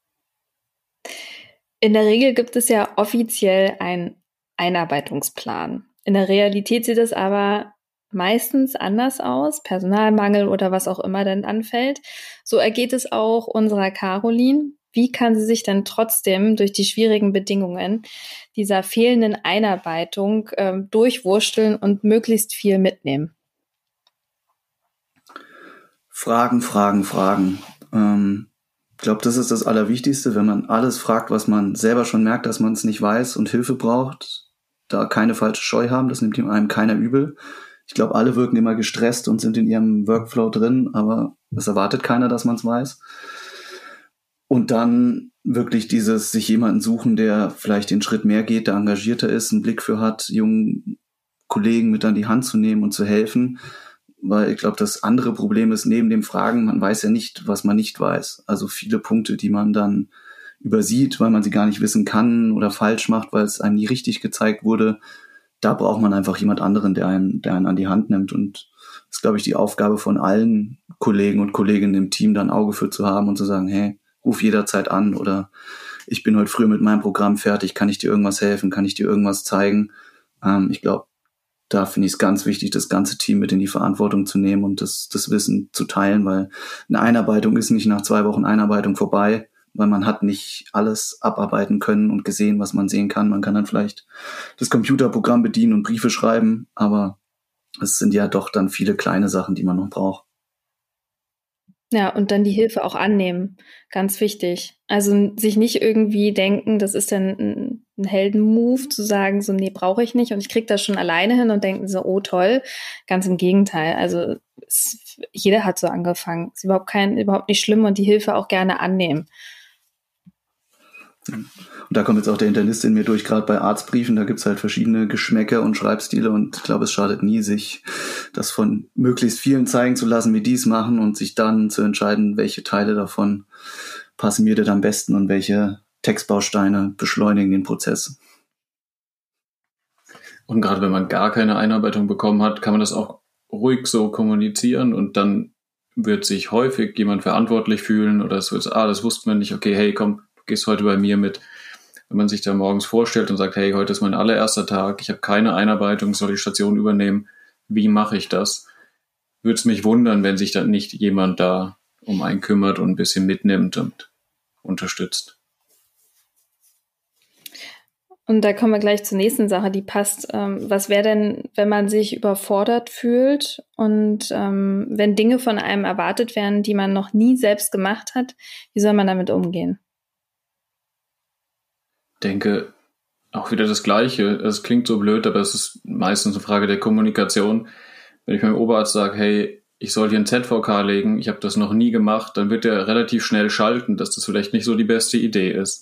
In der Regel gibt es ja offiziell einen Einarbeitungsplan. In der Realität sieht es aber meistens anders aus, Personalmangel oder was auch immer dann anfällt. So ergeht es auch unserer Caroline. wie kann sie sich denn trotzdem durch die schwierigen Bedingungen dieser fehlenden Einarbeitung durchwursteln und möglichst viel mitnehmen? Fragen. Ich glaube, das ist das Allerwichtigste, wenn man alles fragt, was man selber schon merkt, dass man es nicht weiß und Hilfe braucht, da keine falsche Scheu haben, das nimmt einem keiner übel. Ich glaube, alle wirken immer gestresst und sind in ihrem Workflow drin, aber es erwartet keiner, dass man es weiß. Und dann wirklich dieses sich jemanden suchen, der vielleicht den Schritt mehr geht, der engagierter ist, einen Blick für hat, jungen Kollegen mit an die Hand zu nehmen und zu helfen. Weil ich glaube, das andere Problem ist, neben dem Fragen, man weiß ja nicht, was man nicht weiß. Also viele Punkte, die man dann übersieht, weil man sie gar nicht wissen kann oder falsch macht, weil es einem nie richtig gezeigt wurde. Da braucht man einfach jemand anderen, der einen an die Hand nimmt. Und das ist, glaube ich, die Aufgabe von allen Kollegen und Kolleginnen im Team, da ein Auge für zu haben und zu sagen, hey, ruf jederzeit an oder ich bin heute früh mit meinem Programm fertig, kann ich dir irgendwas helfen, kann ich dir irgendwas zeigen? Ich glaube, da finde ich es ganz wichtig, das ganze Team mit in die Verantwortung zu nehmen und das Wissen zu teilen, weil eine Einarbeitung ist nicht nach 2 Wochen Einarbeitung vorbei, weil man hat nicht alles abarbeiten können und gesehen, was man sehen kann. Man kann dann vielleicht das Computerprogramm bedienen und Briefe schreiben, aber es sind ja doch dann viele kleine Sachen, die man noch braucht. Ja, und dann die Hilfe auch annehmen. Ganz wichtig. Also sich nicht irgendwie denken, das ist dann ein Heldenmove, zu sagen, so, nee, brauche ich nicht und ich krieg das schon alleine hin und denken so, oh toll. Ganz im Gegenteil. Also jeder hat so angefangen. Ist überhaupt nicht schlimm und die Hilfe auch gerne annehmen. Und da kommt jetzt auch der Internist in mir durch, gerade bei Arztbriefen, da gibt's halt verschiedene Geschmäcker und Schreibstile und ich glaube, es schadet nie, sich das von möglichst vielen zeigen zu lassen, wie die es machen und sich dann zu entscheiden, welche Teile davon passen mir denn am besten und welche Textbausteine beschleunigen den Prozess. Und gerade wenn man gar keine Einarbeitung bekommen hat, kann man das auch ruhig so kommunizieren und dann wird sich häufig jemand verantwortlich fühlen oder es wird so, das wusste man nicht, okay, hey, komm, gehst heute bei mir mit. Wenn man sich da morgens vorstellt und sagt, hey, heute ist mein allererster Tag, ich habe keine Einarbeitung, soll die Station übernehmen, wie mache ich das? Würde es mich wundern, wenn sich dann nicht jemand da um einen kümmert und ein bisschen mitnimmt und unterstützt. Und da kommen wir gleich zur nächsten Sache, die passt. Was wäre denn, wenn man sich überfordert fühlt und wenn Dinge von einem erwartet werden, die man noch nie selbst gemacht hat, wie soll man damit umgehen? Denke, auch wieder das Gleiche. Es klingt so blöd, aber es ist meistens eine Frage der Kommunikation. Wenn ich meinem Oberarzt sage, hey, ich soll hier ein ZVK legen, ich habe das noch nie gemacht, dann wird er relativ schnell schalten, dass das vielleicht nicht so die beste Idee ist.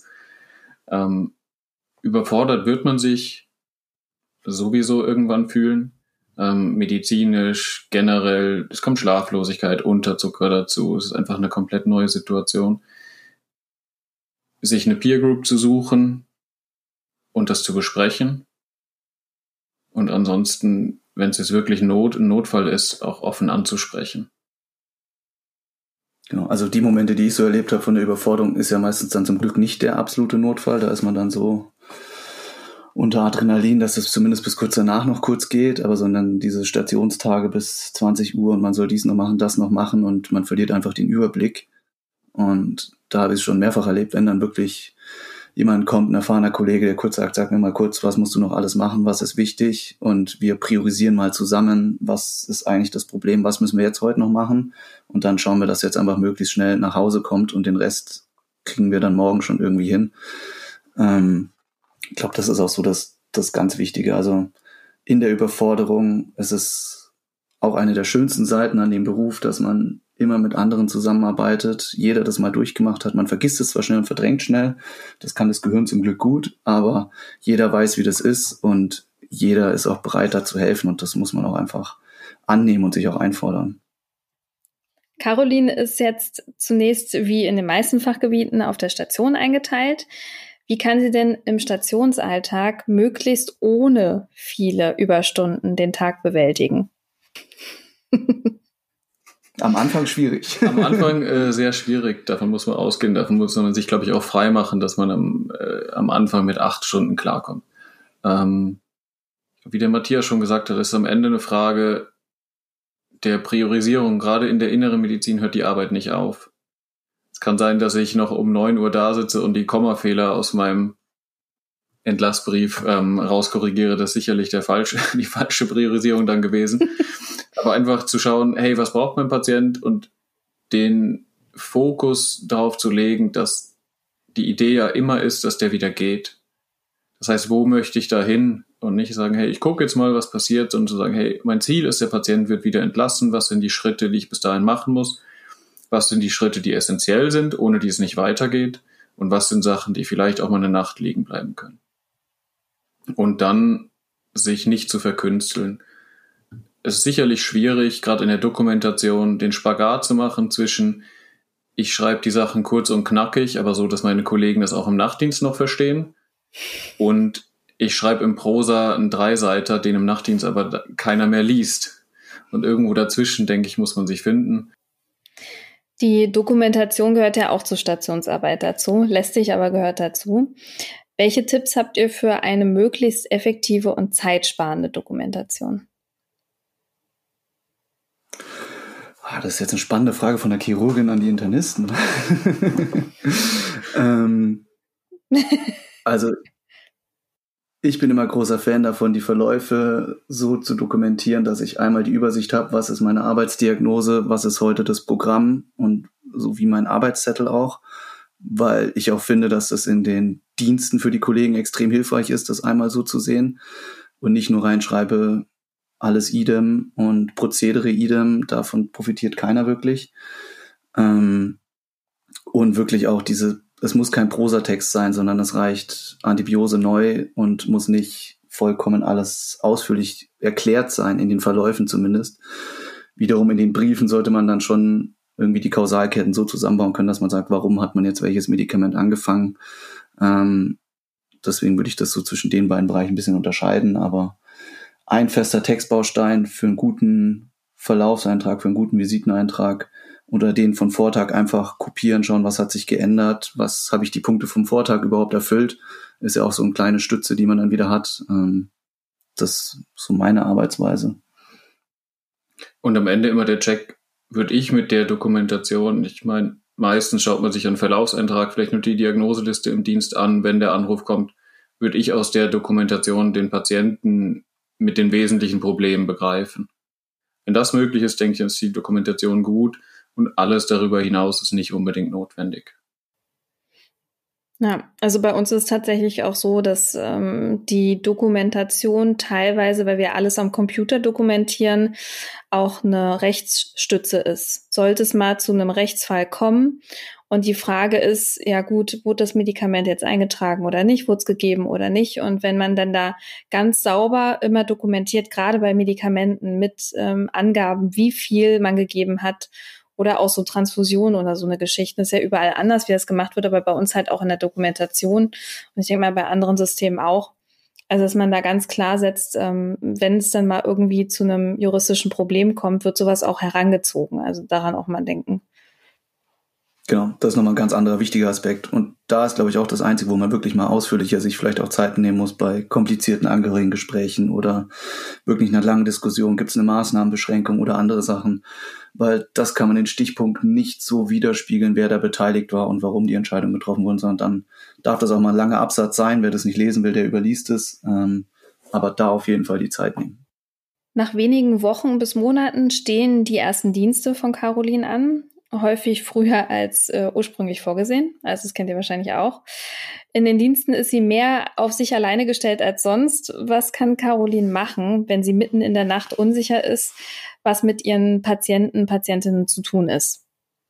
Überfordert wird man sich sowieso irgendwann fühlen. Medizinisch, generell, es kommt Schlaflosigkeit, Unterzucker dazu. Es ist einfach eine komplett neue Situation. Sich eine Peer Group zu suchen und das zu besprechen. Und ansonsten, wenn es jetzt wirklich ein Notfall ist, auch offen anzusprechen. Genau, also die Momente, die ich so erlebt habe von der Überforderung, ist ja meistens dann zum Glück nicht der absolute Notfall. Da ist man dann so unter Adrenalin, dass es zumindest bis kurz danach noch kurz geht, aber sondern diese Stationstage bis 20 Uhr und man soll dies noch machen, das noch machen und man verliert einfach den Überblick. Und da habe ich es schon mehrfach erlebt, wenn dann wirklich jemand kommt, ein erfahrener Kollege, der kurz sagt, sag mir mal kurz, was musst du noch alles machen, was ist wichtig und wir priorisieren mal zusammen, was ist eigentlich das Problem, was müssen wir jetzt heute noch machen und dann schauen wir, dass jetzt einfach möglichst schnell nach Hause kommt und den Rest kriegen wir dann morgen schon irgendwie hin. Ich glaube, das ist auch so das ganz Wichtige. Also in der Überforderung ist es auch eine der schönsten Seiten an dem Beruf, dass man immer mit anderen zusammenarbeitet, jeder das mal durchgemacht hat. Man vergisst es zwar schnell und verdrängt schnell, das kann das Gehirn zum Glück gut, aber jeder weiß, wie das ist und jeder ist auch bereit, da zu helfen und das muss man auch einfach annehmen und sich auch einfordern. Caroline ist jetzt zunächst wie in den meisten Fachgebieten auf der Station eingeteilt. Wie kann sie denn im Stationsalltag möglichst ohne viele Überstunden den Tag bewältigen? Am Anfang schwierig. Am Anfang sehr schwierig. Davon muss man ausgehen. Davon muss man sich, glaube ich, auch frei machen, dass man am Anfang mit 8 Stunden klarkommt. Wie der Matthias schon gesagt hat, ist am Ende eine Frage der Priorisierung. Gerade in der inneren Medizin hört die Arbeit nicht auf. Es kann sein, dass ich noch um 9 Uhr da sitze und die Kommafehler aus meinem Entlassbrief rauskorrigiere. Das ist sicherlich die falsche Priorisierung dann gewesen. Aber einfach zu schauen, hey, was braucht mein Patient, und den Fokus darauf zu legen, dass die Idee ja immer ist, dass der wieder geht. Das heißt, wo möchte ich da hin? Und nicht sagen, hey, ich gucke jetzt mal, was passiert, sondern zu sagen, hey, mein Ziel ist, der Patient wird wieder entlassen. Was sind die Schritte, die ich bis dahin machen muss? Was sind die Schritte, die essentiell sind, ohne die es nicht weitergeht? Und was sind Sachen, die vielleicht auch mal eine Nacht liegen bleiben können? Und dann sich nicht zu verkünsteln. Es ist sicherlich schwierig, gerade in der Dokumentation, den Spagat zu machen zwischen, ich schreibe die Sachen kurz und knackig, aber so, dass meine Kollegen das auch im Nachtdienst noch verstehen. Und ich schreibe im Prosa einen Dreiseiter, den im Nachtdienst aber keiner mehr liest. Und irgendwo dazwischen, denke ich, muss man sich finden. Die Dokumentation gehört ja auch zur Stationsarbeit dazu, lästig, aber gehört dazu. Welche Tipps habt ihr für eine möglichst effektive und zeitsparende Dokumentation? Das ist jetzt eine spannende Frage von der Chirurgin an die Internisten. Also ich bin immer großer Fan davon, die Verläufe so zu dokumentieren, dass ich einmal die Übersicht habe, was ist meine Arbeitsdiagnose, was ist heute das Programm und so wie mein Arbeitszettel auch, weil ich auch finde, dass das in den Diensten für die Kollegen extrem hilfreich ist, das einmal so zu sehen und nicht nur reinschreibe, alles idem und Prozedere idem, davon profitiert keiner wirklich. Und wirklich auch es muss kein Prosatext sein, sondern es reicht Antibiose neu und muss nicht vollkommen alles ausführlich erklärt sein, in den Verläufen zumindest. Wiederum in den Briefen sollte man dann schon irgendwie die Kausalketten so zusammenbauen können, dass man sagt, warum hat man jetzt welches Medikament angefangen. Deswegen würde ich das so zwischen den beiden Bereichen ein bisschen unterscheiden, aber ein fester Textbaustein für einen guten Verlaufseintrag, für einen guten Visiteneintrag oder den von Vortag einfach kopieren, schauen, was hat sich geändert, was habe ich die Punkte vom Vortag überhaupt erfüllt, ist ja auch so eine kleine Stütze, die man dann wieder hat. Das ist so meine Arbeitsweise. Und am Ende immer der Check, würde ich mit der Dokumentation, ich meine, meistens schaut man sich einen Verlaufseintrag, vielleicht nur die Diagnoseliste im Dienst an, wenn der Anruf kommt, würde ich aus der Dokumentation den Patienten mit den wesentlichen Problemen begreifen. Wenn das möglich ist, denke ich, ist die Dokumentation gut und alles darüber hinaus ist nicht unbedingt notwendig. Ja, also bei uns ist es tatsächlich auch so, dass die Dokumentation teilweise, weil wir alles am Computer dokumentieren, auch eine Rechtsstütze ist. Sollte es mal zu einem Rechtsfall kommen und die Frage ist, ja gut, wurde das Medikament jetzt eingetragen oder nicht, wurde es gegeben oder nicht? Und wenn man dann da ganz sauber immer dokumentiert, gerade bei Medikamenten mit Angaben, wie viel man gegeben hat, oder auch so Transfusion oder so eine Geschichte. Das ist ja überall anders, wie das gemacht wird, aber bei uns halt auch in der Dokumentation. Und ich denke mal, bei anderen Systemen auch. Also, dass man da ganz klar setzt, wenn es dann mal irgendwie zu einem juristischen Problem kommt, wird sowas auch herangezogen. Also daran auch mal denken. Genau, das ist nochmal ein ganz anderer wichtiger Aspekt. Und da ist, glaube ich, auch das Einzige, wo man wirklich mal ausführlicher sich vielleicht auch Zeit nehmen muss bei komplizierten Angehörigengesprächen oder wirklich einer langen Diskussion. Gibt es eine Maßnahmenbeschränkung oder andere Sachen? Weil das kann man den Stichpunkt nicht so widerspiegeln, wer da beteiligt war und warum die Entscheidung getroffen wurde, sondern dann darf das auch mal ein langer Absatz sein. Wer das nicht lesen will, der überliest es. Aber da auf jeden Fall die Zeit nehmen. Nach wenigen Wochen bis Monaten stehen die ersten Dienste von Caroline an. Häufig früher als ursprünglich vorgesehen. Also das kennt ihr wahrscheinlich auch. In den Diensten ist sie mehr auf sich alleine gestellt als sonst. Was kann Caroline machen, wenn sie mitten in der Nacht unsicher ist, was mit ihren Patientinnen zu tun ist?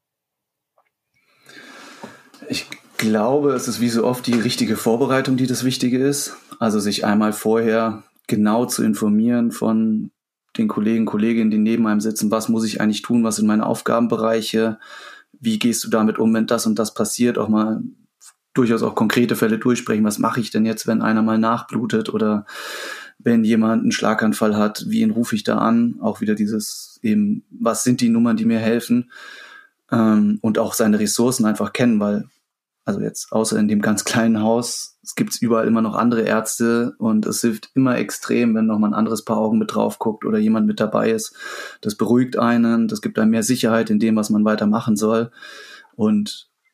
Ich glaube, es ist wie so oft die richtige Vorbereitung, die das Wichtige ist. Also sich einmal vorher genau zu informieren von den Kollegen, Kolleginnen, die neben einem sitzen, was muss ich eigentlich tun, was sind meine Aufgabenbereiche, wie gehst du damit um, wenn das und das passiert, auch mal durchaus auch konkrete Fälle durchsprechen, was mache ich denn jetzt, wenn einer mal nachblutet oder wenn jemand einen Schlaganfall hat, wen rufe ich da an, auch wieder dieses eben, was sind die Nummern, die mir helfen und auch seine Ressourcen einfach kennen, weil also jetzt außer in dem ganz kleinen Haus, es gibt überall immer noch andere Ärzte und es hilft immer extrem, wenn noch mal ein anderes Paar Augen mit drauf guckt oder jemand mit dabei ist. Das beruhigt einen, das gibt einem mehr Sicherheit in dem, was man weitermachen soll. Und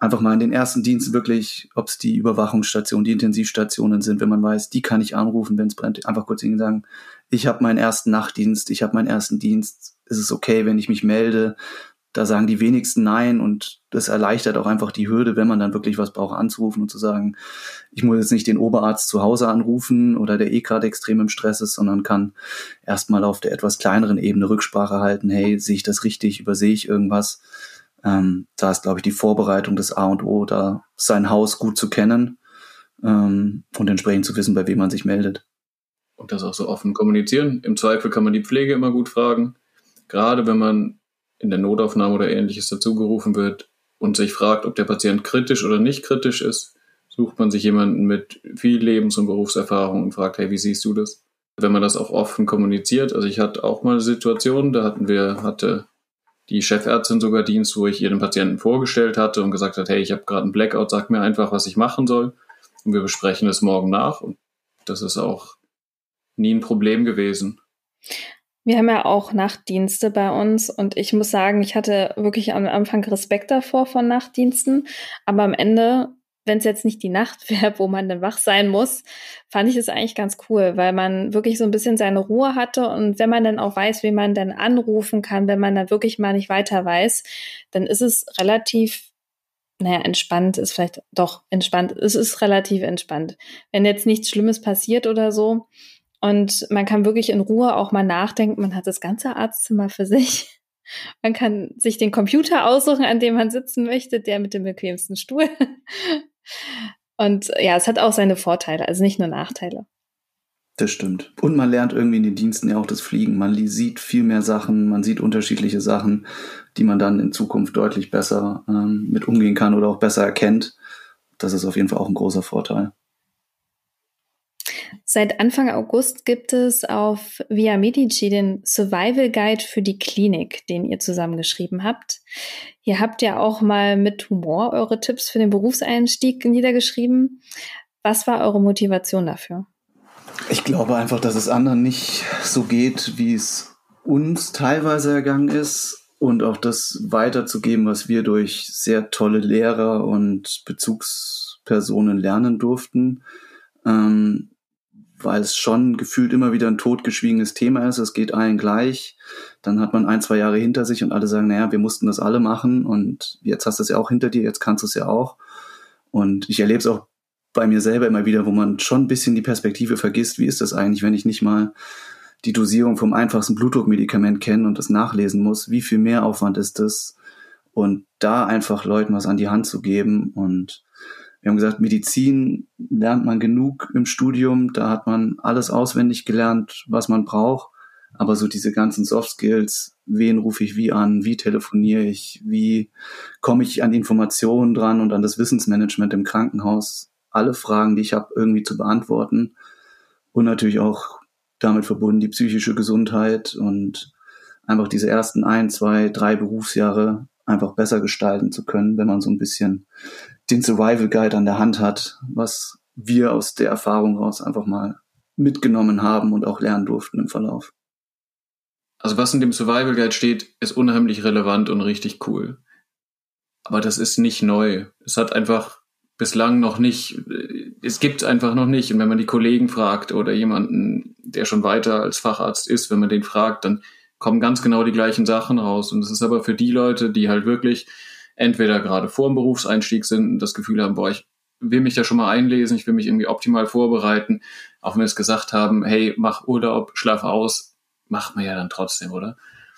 einfach mal in den ersten Diensten wirklich, ob es die Überwachungsstationen, die Intensivstationen sind, wenn man weiß, die kann ich anrufen, wenn es brennt, einfach kurz hingehen und sagen, ich habe meinen ersten Nachtdienst, ich habe meinen ersten Dienst, ist es okay, wenn ich mich melde? Da sagen die wenigsten nein und das erleichtert auch einfach die Hürde, wenn man dann wirklich was braucht, anzurufen und zu sagen, ich muss jetzt nicht den Oberarzt zu Hause anrufen oder der gerade extrem im Stress ist, sondern kann erstmal auf der etwas kleineren Ebene Rücksprache halten, hey, sehe ich das richtig, übersehe ich irgendwas? Da ist, glaube ich, die Vorbereitung des A und O, da sein Haus gut zu kennen und entsprechend zu wissen, bei wem man sich meldet. Und das auch so offen kommunizieren. Im Zweifel kann man die Pflege immer gut fragen. Gerade wenn man in der Notaufnahme oder Ähnliches dazugerufen wird und sich fragt, ob der Patient kritisch oder nicht kritisch ist, sucht man sich jemanden mit viel Lebens- und Berufserfahrung und fragt, hey, wie siehst du das? Wenn man das auch offen kommuniziert, also ich hatte auch mal eine Situation, da hatte die Chefärztin sogar Dienst, wo ich ihr den Patienten vorgestellt hatte und gesagt hat, hey, ich habe gerade einen Blackout, sag mir einfach, was ich machen soll und wir besprechen es morgen nach und das ist auch nie ein Problem gewesen. Wir haben ja auch Nachtdienste bei uns und ich muss sagen, ich hatte wirklich am Anfang Respekt davor von Nachtdiensten, aber am Ende, wenn es jetzt nicht die Nacht wäre, wo man dann wach sein muss, fand ich es eigentlich ganz cool, weil man wirklich so ein bisschen seine Ruhe hatte und wenn man dann auch weiß, wie man dann anrufen kann, wenn man dann wirklich mal nicht weiter weiß, dann ist es relativ entspannt ist vielleicht doch entspannt. Es ist relativ entspannt. Wenn jetzt nichts Schlimmes passiert oder so und man kann wirklich in Ruhe auch mal nachdenken, man hat das ganze Arztzimmer für sich. Man kann sich den Computer aussuchen, an dem man sitzen möchte, der mit dem bequemsten Stuhl. Und ja, es hat auch seine Vorteile, also nicht nur Nachteile. Das stimmt. Und man lernt irgendwie in den Diensten ja auch das Fliegen. Man sieht viel mehr Sachen, man sieht unterschiedliche Sachen, die man dann in Zukunft deutlich besser mit umgehen kann oder auch besser erkennt. Das ist auf jeden Fall auch ein großer Vorteil. Seit Anfang August gibt es auf Via Medici den Survival Guide für die Klinik, den ihr zusammengeschrieben habt. Ihr habt ja auch mal mit Humor eure Tipps für den Berufseinstieg niedergeschrieben. Was war eure Motivation dafür? Ich glaube einfach, dass es anderen nicht so geht, wie es uns teilweise ergangen ist und auch das weiterzugeben, was wir durch sehr tolle Lehrer und Bezugspersonen lernen durften, weil es schon gefühlt immer wieder ein totgeschwiegenes Thema ist. Es geht allen gleich. Dann hat man 1-2 Jahre hinter sich und alle sagen, naja, wir mussten das alle machen und jetzt hast du es ja auch hinter dir, jetzt kannst du es ja auch. Und ich erlebe es auch bei mir selber immer wieder, wo man schon ein bisschen die Perspektive vergisst, wie ist das eigentlich, wenn ich nicht mal die Dosierung vom einfachsten Blutdruckmedikament kenne und das nachlesen muss, wie viel Mehraufwand ist das? Und da einfach Leuten was an die Hand zu geben. Und wir haben gesagt, Medizin lernt man genug im Studium, da hat man alles auswendig gelernt, was man braucht. Aber so diese ganzen Soft Skills, wen rufe ich wie an, wie telefoniere ich, wie komme ich an Informationen dran und an das Wissensmanagement im Krankenhaus, alle Fragen, die ich habe, irgendwie zu beantworten und natürlich auch damit verbunden die psychische Gesundheit und einfach diese ersten 1, 2, 3 Berufsjahre einfach besser gestalten zu können, wenn man so ein bisschen den Survival Guide an der Hand hat, was wir aus der Erfahrung raus einfach mal mitgenommen haben und auch lernen durften im Verlauf. Also was in dem Survival Guide steht, ist unheimlich relevant und richtig cool. Aber das ist nicht neu. Es hat einfach bislang noch nicht, es gibt es einfach noch nicht. Und wenn man die Kollegen fragt oder jemanden, der schon weiter als Facharzt ist, wenn man den fragt, dann kommen ganz genau die gleichen Sachen raus. Und es ist aber für die Leute, die halt wirklich entweder gerade vor dem Berufseinstieg sind und das Gefühl haben, boah, ich will mich da schon mal einlesen, ich will mich irgendwie optimal vorbereiten, auch wenn wir es gesagt haben, hey, mach Urlaub, schlaf aus, macht man ja dann trotzdem, oder?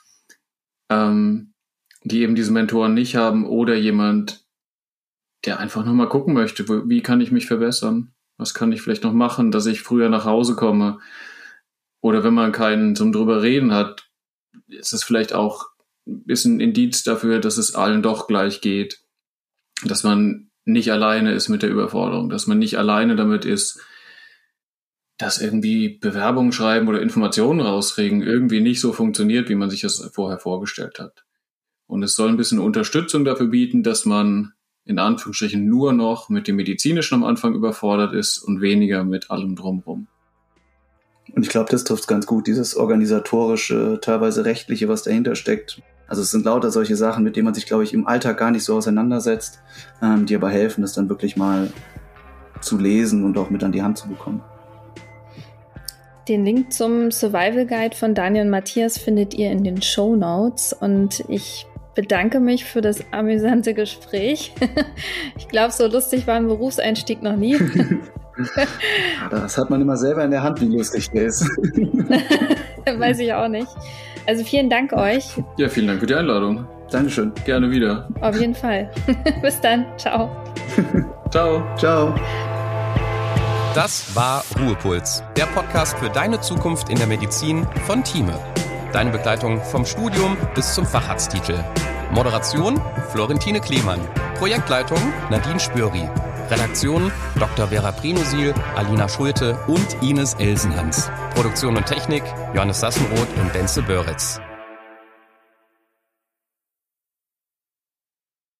Die eben diese Mentoren nicht haben oder jemand, der einfach nochmal gucken möchte, wie kann ich mich verbessern? Was kann ich vielleicht noch machen, dass ich früher nach Hause komme? Oder wenn man keinen zum drüber reden hat, ist es vielleicht auch ein bisschen Indiz dafür, dass es allen doch gleich geht. Dass man nicht alleine ist mit der Überforderung, dass man nicht alleine damit ist, dass irgendwie Bewerbungen schreiben oder Informationen rauskriegen irgendwie nicht so funktioniert, wie man sich das vorher vorgestellt hat. Und es soll ein bisschen Unterstützung dafür bieten, dass man in Anführungsstrichen nur noch mit dem Medizinischen am Anfang überfordert ist und weniger mit allem drumherum. Und ich glaube, das trifft ganz gut, dieses organisatorische, teilweise rechtliche, was dahinter steckt. Also es sind lauter solche Sachen, mit denen man sich, glaube ich, im Alltag gar nicht so auseinandersetzt, die aber helfen, das dann wirklich mal zu lesen und auch mit an die Hand zu bekommen. Den Link zum Survival Guide von Daniel und Matthias findet ihr in den Shownotes und ich bedanke mich für das amüsante Gespräch. Ich glaube, so lustig war ein Berufseinstieg noch nie. Das hat man immer selber in der Hand, wie lustig der ist. Weiß ich auch nicht. Also vielen Dank euch. Ja, vielen Dank für die Einladung. Dankeschön. Gerne wieder. Auf jeden Fall. Bis dann. Ciao. Ciao. Ciao. Das war Ruhepuls, der Podcast für deine Zukunft in der Medizin von Thieme. Deine Begleitung vom Studium bis zum Facharzttitel. Moderation Florentine Klemann. Projektleitung Nadine Spöri. Redaktion Dr. Vera Prinosil, Alina Schulte und Ines Elsenhans. Produktion und Technik Johannes Sassenroth und Benze Böritz.